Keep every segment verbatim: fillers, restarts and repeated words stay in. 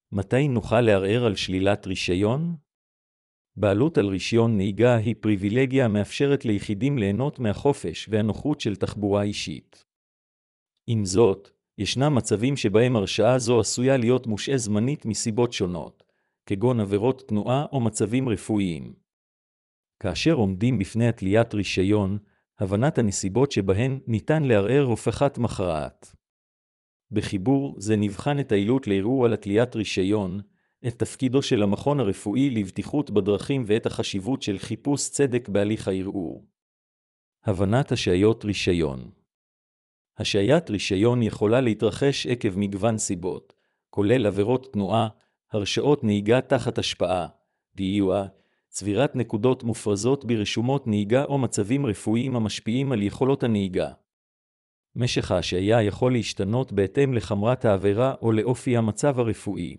מתי נוכל לערער על שלילת רישיון? בעלות על רישיון נהיגה היא פריבילגיה המאפשרת ליחידים ליהנות מהחופש והנוחות של תחבורה אישית. עם זאת, ישנם מצבים שבהם הרשאה זו עשויה להיות מושעה זמנית מסיבות שונות, כגון עבירות תנועה או מצבים רפואיים. כאשר עומדים בפני התליית רישיון, הבנת הנסיבות שבהן ניתן לערער הופכת מכרעת. בחיבור זה נבחן את העילות לערעור על התליית רישיון, את תפקידו של המכון הרפואי לבטיחות בדרכים ואת החשיבות של חיפוש צדק בהליך הערעור. הבנת השעיות רישיון. השעיית רישיון יכולה להתרחש עקב מגוון סיבות, כולל עבירות תנועה, הרשאות נהיגה תחת השפעה, די יו איי, צבירת נקודות מופרזות ברשומות נהיגה או מצבים רפואיים המשפיעים על יכולות הנהיגה. משך ההשעיה יכול להשתנות בהתאם לחמרת העבירה או לאופי המצב הרפואי.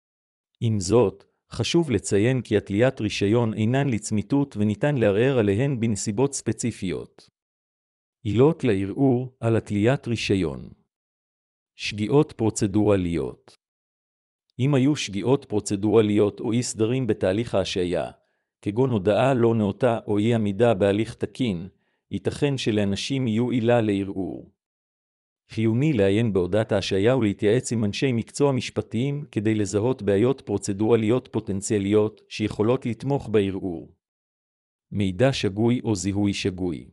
עם זאת, חשוב לציין כי התליית רישיון אינן לצמיתות וניתן לערער עליהן בנסיבות ספציפיות. עילות לערעור על התליית רישיון. שגיאות פרוצדורליות. אם היו שגיאות פרוצדורליות או אי סדרים בתהליך ההשעיה, כגון הודעה לא נאותה או אי עמידה בהליך תקין, ייתכן שלאנשים יהיו עילה לערעור. חיוני לעיין בהודעת ההשעיה ולהתייעץ עם אנשי מקצוע משפטיים כדי לזהות בעיות פרוצדורליות פוטנציאליות שיכולות לתמוך בערעור. מידע שגוי או זיהוי שגוי.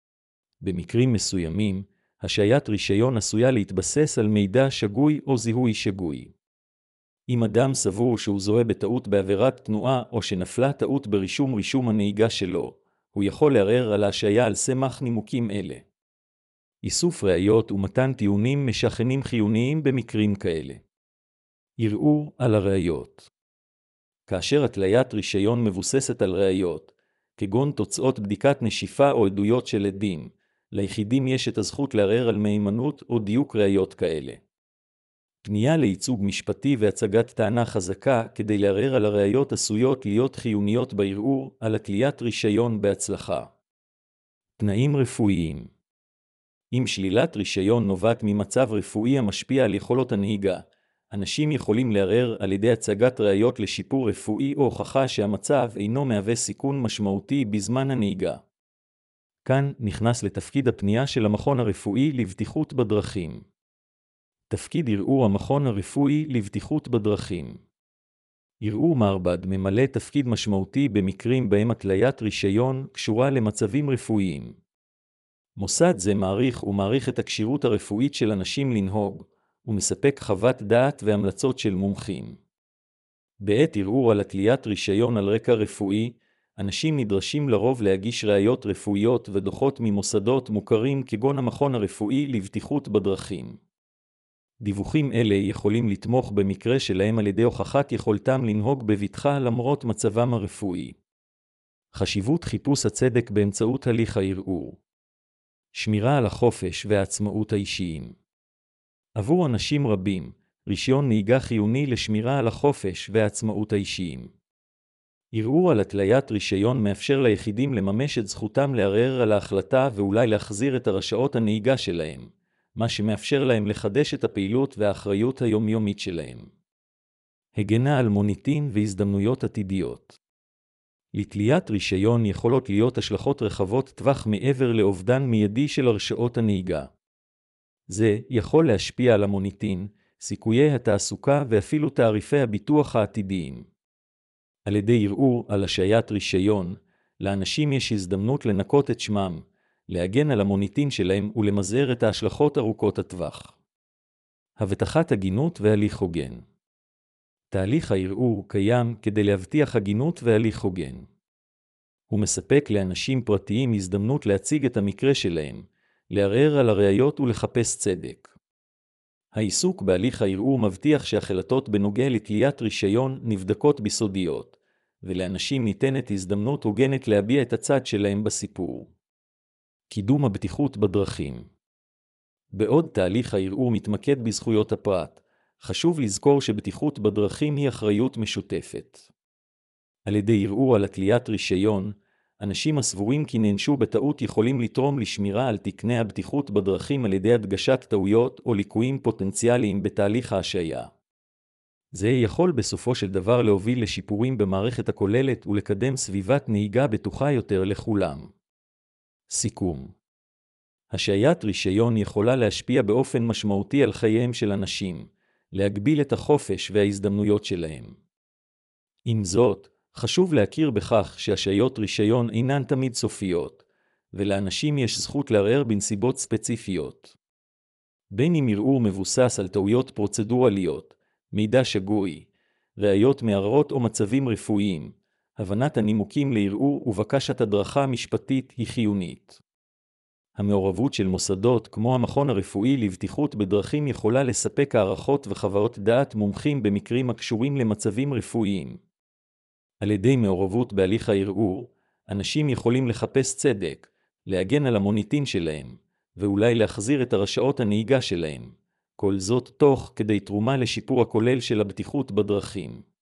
במקרים מסוימים, השעיית רישיון עשויה להתבסס על מידע שגוי או זיהוי שגוי. אם אדם סבור שהוא זוהה בטעות בעבירת תנועה או שנפלה טעות ברישום רישום הנהיגה שלו, הוא יכול לערער על ההשעיה על סמך נימוקים אלה. איסוף ראיות ומתן טיעונים משכנעים חיוניים במקרים כאלה. ערעור על הראיות. כאשר התליית רישיון מבוססת על ראיות, כגון תוצאות בדיקת נשיפה או עדויות של עדים, ליחידים יש את הזכות לערער על מהימנות או דיוק ראיות כאלה. פנייה לייצוג משפטי והצגת טענה חזקה כדי לערער על הראיות עשויות להיות חיוניות בערעור על התליית רישיון בהצלחה. תנאים רפואיים. אם שלילת רישיון נובעת ממצב רפואי המשפיע על יכולות הנהיגה, אנשים יכולים לערער על ידי הצגת ראיות לשיפור רפואי או הוכחה שהמצב אינו מהווה סיכון משמעותי בזמן הנהיגה. כאן נכנס לתפקיד הפנייה של המכון הרפואי לבטיחות בדרכים. תפקיד ערעור המכון הרפואי לבטיחות בדרכים. ערעור מערבד ממלא תפקיד משמעותי במקרים בהם התליית רישיון קשורה למצבים רפואיים. מוסד זה מעריך ומעריך את הכשירות הרפואית של אנשים לנהוג, ומספק חוות דעת והמלצות של מומחים. בעת ערעור על התליית רישיון על רקע רפואי, אנשים נדרשים לרוב להגיש ראיות רפואיות ודוחות ממוסדות מוכרים כגון המכון הרפואי לבטיחות בדרכים. דיווחים אלה יכולים לתמוך במקרה שלהם על ידי הוכחת יכולתם לנהוג בבטחה למרות מצבם הרפואי. חשיבות חיפוש הצדק באמצעות הליך הערעור. שמירה על החופש והעצמאות האישיים. עבור אנשים רבים, רישיון נהיגה חיוני לשמירה על החופש והעצמאות האישיים. ערעור על התליית רישיון מאפשר ליחידים לממש את זכותם לערער על ההחלטה ואולי להחזיר את הרשאות הנהיגה שלהם, מה שמאפשר להם לחדש את הפעילות והאחריות היומיומית שלהם. הגנה על מוניטין והזדמנויות עתידיות. לתליית רישיון יכולות להיות השלכות רחבות טווח מעבר לאובדן מיידי של הרשאות הנהיגה. זה יכול להשפיע על המוניטין, סיכויי התעסוקה ואפילו תעריפי הביטוח העתידיים. על ידי ערעור על השעיית רישיון, לאנשים יש הזדמנות לנקות את שמם, להגן על המוניטין שלהם ולמזער את ההשלכות ארוכות הטווח. הבטחת הגינות והליך הוגן. תהליך הערעור קיים כדי להבטיח הגינות והליך הוגן. הוא מספק לאנשים פרטיים הזדמנות להציג את המקרה שלהם, לערער על הראיות ולחפש צדק. העיסוק בהליך הערעור מבטיח שהחלטות בנוגע לתליית רישיון נבדקות בסודיות, ולאנשים ניתנת הזדמנות הוגנת להביע את הצד שלהם בסיפור. קידום הבטיחות בדרכים. בעוד תהליך הערעור מתמקד בזכויות הפרט, חשוב לזכור שבטיחות בדרכים היא אחריות משותפת. על ידי ערעור על התליית רישיון, אנשים הסבורים כי נענשו בטעות יכולים לתרום לשמירה על תקני הבטיחות בדרכים על ידי הדגשת טעויות או ליקויים פוטנציאליים בתהליך ההשעיה. זה יכול בסופו של דבר להוביל לשיפורים במערכת הכוללת ולקדם סביבת נהיגה בטוחה יותר לכולם. סיכום. השעיית רישיון יכולה להשפיע באופן משמעותי על חייהם של אנשים, להגביל את החופש וההזדמנויות שלהם. עם זאת, חשוב להכיר בכך שהשעיות רישיון אינן תמיד סופיות, ולאנשים יש זכות לערער בנסיבות ספציפיות. בין אם ערעור מבוסס על טעויות פרוצדורליות, מידע שגוי, ראיות מערערות או מצבים רפואיים, הבנת הנימוקים לערעור ובקשת הדרכה משפטית היא חיונית. המעורבות של מוסדות כמו המכון הרפואי לבטיחות בדרכים יכולה לספק הערכות וחוות דעת מומחים במקרים הקשורים למצבים רפואיים. על ידי מעורבות בהליך הערעור, אנשים יכולים לחפש צדק, להגן על המוניטין שלהם, ואולי להחזיר את הרשאות הנהיגה שלהם. כל זאת תוך כדי תרומה לשיפור הכולל של הבטיחות בדרכים.